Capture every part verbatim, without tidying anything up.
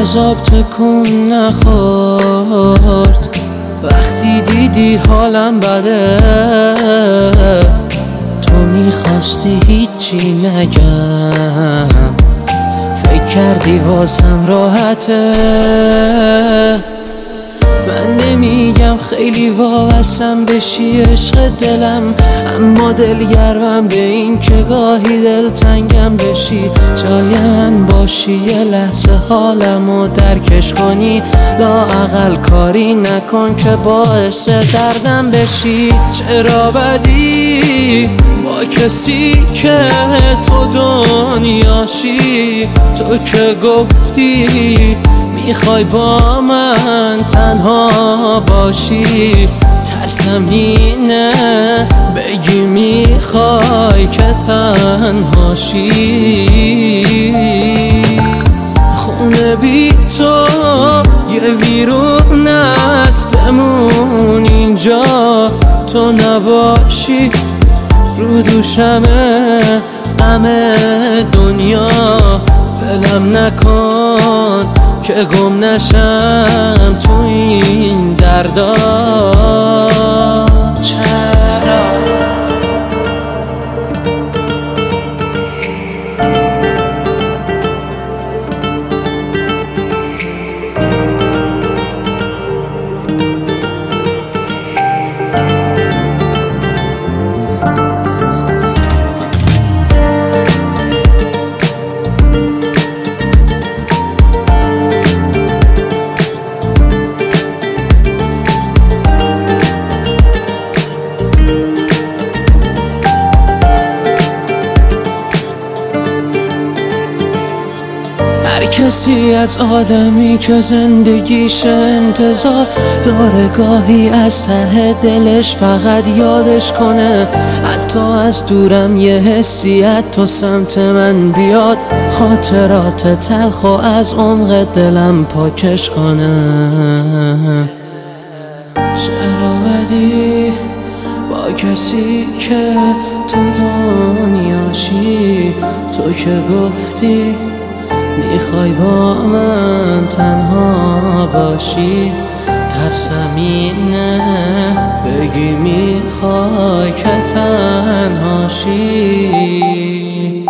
عذاب تکون نخورد وقتی دیدی حالم بده. تو میخواستی هیچی نگم، فکر کردی واسم راحته. من نمیگم خیلی وابستم بشی عشق دلم، اما دلگرمم به این که گاهی دلتنگم بشی. جای من باشی یه لحظه حالمو درکش کنی، لااقل کاری نکن که باعث دردم بشی. چرا بدی با کسی که تو دنیاشی؟ تو که گفتی میخوای با من تنها باشی. ترسم اینه بگی میخوای که تنهاشی. خونه بی تو یه ویرون است، بمون اینجا تو نباشی. رو دوشمه غم دنیا، ولم نکن که گم نشم تو این دردا. چرا هر کسی از آدمی که زندگیش انتظار داره گاهی از ته دلش فقط یادش کنه. حتی از دورم یه حسی تو سمت من بیاد، خاطرات تلخ و از عمق دلم پاکش کنه. چرا بدی با کسی که تو دنیاشی؟ تو که گفتی میخوای با من تنها باشی. ترسم اینه بگی میخوای که تنهاشی.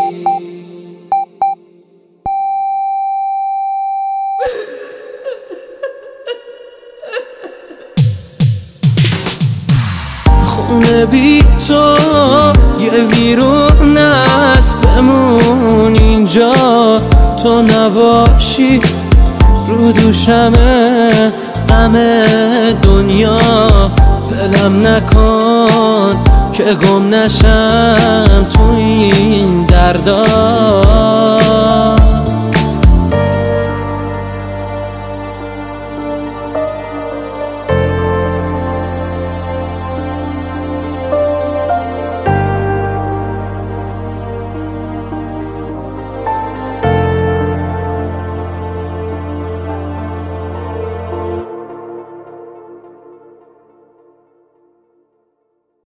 خونه بی تو یه ویرون است، بمون اینجا تو نباشی. رو دوشمه غم دنیا، ولم نکن که گم نشم تو این دردا.